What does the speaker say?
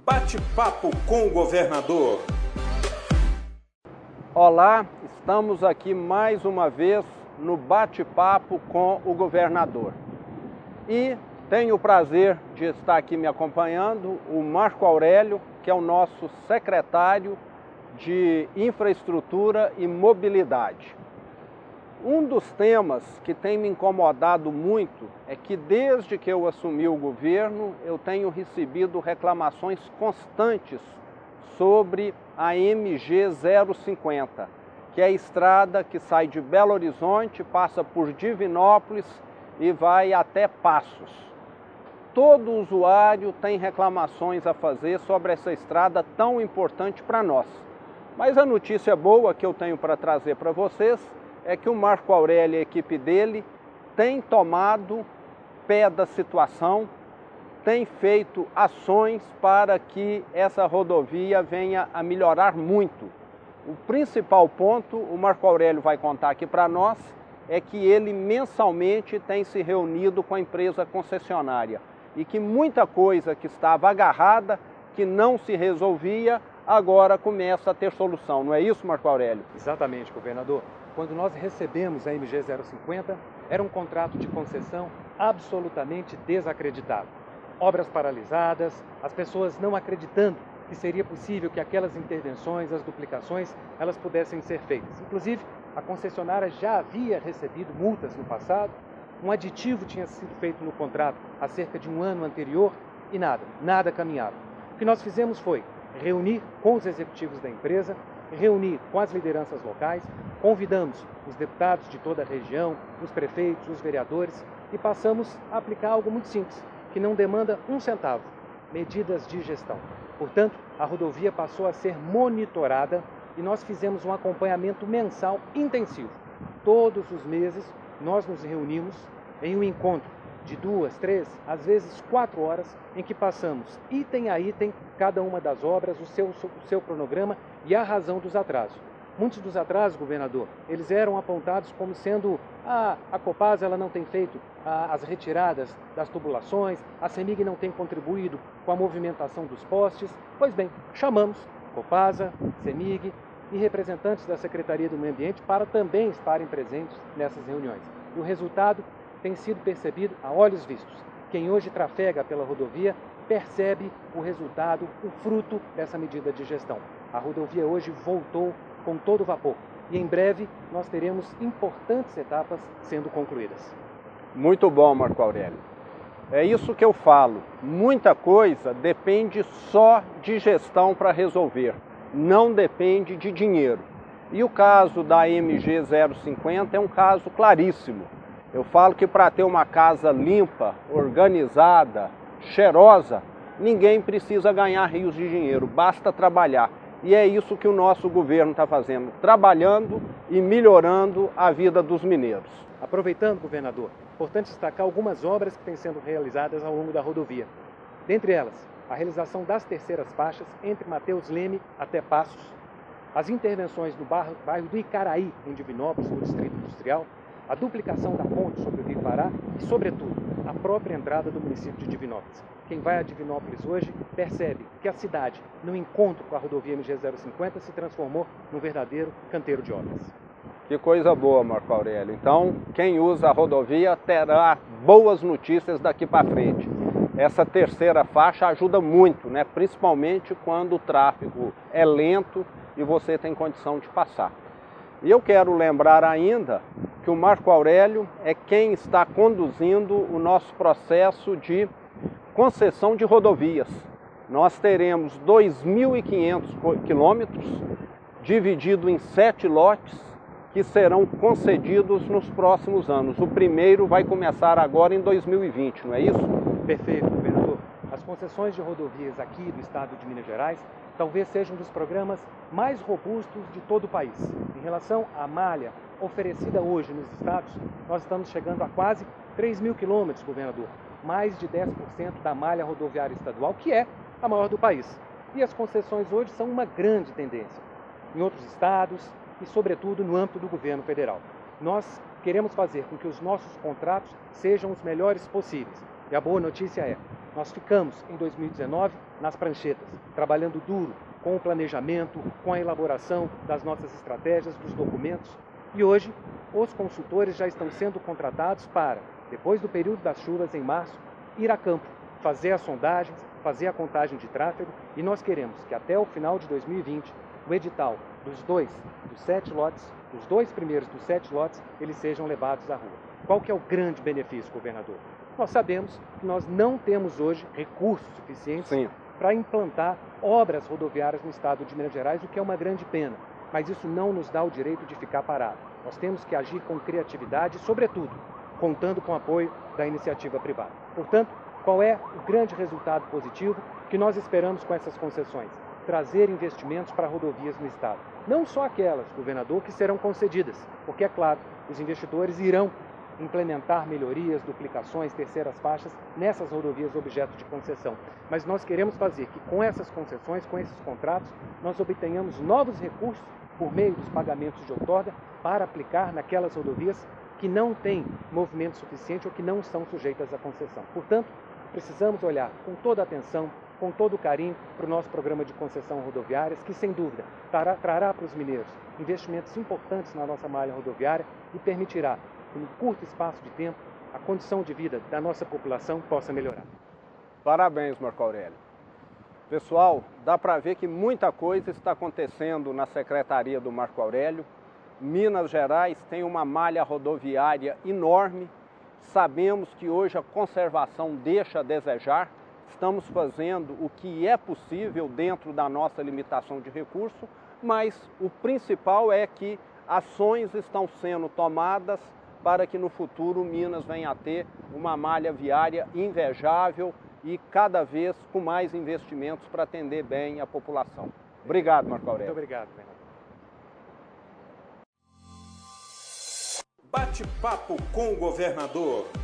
Bate-papo com o governador. Olá, estamos aqui mais uma vez no bate-papo com o governador. E tenho o prazer de estar aqui me acompanhando o Marco Aurélio, que é o nosso secretário de Infraestrutura e Mobilidade. Um dos temas que tem me incomodado muito é que desde que eu assumi o governo, eu tenho recebido reclamações constantes sobre a MG 050, que é a estrada que sai de Belo Horizonte, passa por Divinópolis e vai até Passos. Todo usuário tem reclamações a fazer sobre essa estrada tão importante para nós. Mas a notícia boa que eu tenho para trazer para vocês é que o Marco Aurélio e a equipe dele tem tomado pé da situação, tem feito ações para que essa rodovia venha a melhorar muito. O principal ponto, o Marco Aurélio vai contar aqui para nós, é que ele mensalmente tem se reunido com a empresa concessionária e que muita coisa que estava agarrada, que não se resolvia, agora começa a ter solução. Não é isso, Marco Aurélio? Exatamente, governador. Quando nós recebemos a MG 050, era um contrato de concessão absolutamente desacreditado. Obras paralisadas, as pessoas não acreditando que seria possível que aquelas intervenções, as duplicações, elas pudessem ser feitas. Inclusive, a concessionária já havia recebido multas no passado, um aditivo tinha sido feito no contrato há cerca de um ano anterior e nada caminhava. O que nós fizemos foi reunir com os executivos da empresa, reunir com as lideranças locais, convidamos os deputados de toda a região, os prefeitos, os vereadores e passamos a aplicar algo muito simples, que não demanda um centavo, medidas de gestão. Portanto, a rodovia passou a ser monitorada e nós fizemos um acompanhamento mensal intensivo. Todos os meses nós nos reunimos em um encontro de 2, 3, às vezes 4 horas, em que passamos item a item cada uma das obras, o seu cronograma e a razão dos atrasos. Muitos dos atrasos, governador, eles eram apontados como sendo a Copasa ela não tem feito as retiradas das tubulações, a CEMIG não tem contribuído com a movimentação dos postes. Pois bem, chamamos Copasa, CEMIG e representantes da Secretaria do Meio Ambiente para também estarem presentes nessas reuniões. E o resultado tem sido percebido a olhos vistos. Quem hoje trafega pela rodovia percebe o resultado, o fruto dessa medida de gestão. A rodovia hoje voltou com todo vapor e em breve nós teremos importantes etapas sendo concluídas. Muito bom, Marco Aurélio. É isso que eu falo. Muita coisa depende só de gestão para resolver, não depende de dinheiro. E o caso da MG 050 é um caso claríssimo. Eu falo que para ter uma casa limpa, organizada, cheirosa, ninguém precisa ganhar rios de dinheiro, basta trabalhar. E é isso que o nosso governo está fazendo, trabalhando e melhorando a vida dos mineiros. Aproveitando, governador, importante destacar algumas obras que têm sendo realizadas ao longo da rodovia. Dentre elas, a realização das terceiras faixas entre Mateus Leme até Passos, as intervenções no bairro do Icaraí, em Divinópolis, no Distrito Industrial, a duplicação da ponte sobre o Rio Pará e, sobretudo, a própria entrada do município de Divinópolis. Quem vai a Divinópolis hoje percebe que a cidade, no encontro com a rodovia MG 050, se transformou num verdadeiro canteiro de obras. Que coisa boa, Marco Aurélio. Então, quem usa a rodovia terá boas notícias daqui para frente. Essa terceira faixa ajuda muito, né? Principalmente quando o tráfego é lento e você tem condição de passar. E eu quero lembrar ainda que o Marco Aurélio é quem está conduzindo o nosso processo de concessão de rodovias. Nós teremos 2.500 quilômetros dividido em 7 lotes que serão concedidos nos próximos anos. O primeiro vai começar agora em 2020, não é isso? Perfeito, governador. As concessões de rodovias aqui do estado de Minas Gerais talvez seja um dos programas mais robustos de todo o país. Em relação à malha oferecida hoje nos estados, nós estamos chegando a quase 3.000 quilômetros, governador. Mais de 10% da malha rodoviária estadual, que é a maior do país. E as concessões hoje são uma grande tendência em outros estados e, sobretudo, no âmbito do governo federal. Nós queremos fazer com que os nossos contratos sejam os melhores possíveis. E a boa notícia é Nós ficamos, em 2019, nas pranchetas, trabalhando duro com o planejamento, com a elaboração das nossas estratégias, dos documentos. E hoje, os consultores já estão sendo contratados para, depois do período das chuvas em março, ir a campo, fazer as sondagens, fazer a contagem de tráfego, e nós queremos que até o final de 2020, o edital dos dois primeiros dos 7 lotes, eles sejam levados à rua. Qual que é o grande benefício, governador? Nós sabemos que nós não temos hoje recursos suficientes para implantar obras rodoviárias no estado de Minas Gerais, o que é uma grande pena, mas isso não nos dá o direito de ficar parado. Nós temos que agir com criatividade e, sobretudo, contando com o apoio da iniciativa privada. Portanto, qual é o grande resultado positivo que nós esperamos com essas concessões? Trazer investimentos para rodovias no estado. Não só aquelas, governador, que serão concedidas, porque, é claro, os investidores irão implementar melhorias, duplicações, terceiras faixas nessas rodovias objeto de concessão. Mas nós queremos fazer que com essas concessões, com esses contratos, nós obtenhamos novos recursos por meio dos pagamentos de outorga para aplicar naquelas rodovias que não têm movimento suficiente ou que não são sujeitas à concessão. Portanto, precisamos olhar com toda atenção, com todo carinho para o nosso programa de concessão rodoviárias, que sem dúvida trará para os mineiros investimentos importantes na nossa malha rodoviária e permitirá que, em curto espaço de tempo, a condição de vida da nossa população possa melhorar. Parabéns, Marco Aurélio. Pessoal, dá para ver que muita coisa está acontecendo na Secretaria do Marco Aurélio. Minas Gerais tem uma malha rodoviária enorme. Sabemos que hoje a conservação deixa a desejar. Estamos fazendo o que é possível dentro da nossa limitação de recurso, mas o principal é que ações estão sendo tomadas para que no futuro Minas venha a ter uma malha viária invejável e cada vez com mais investimentos para atender bem a população. Obrigado, Marco Aurélio. Muito obrigado, governador. Bate-papo com o governador.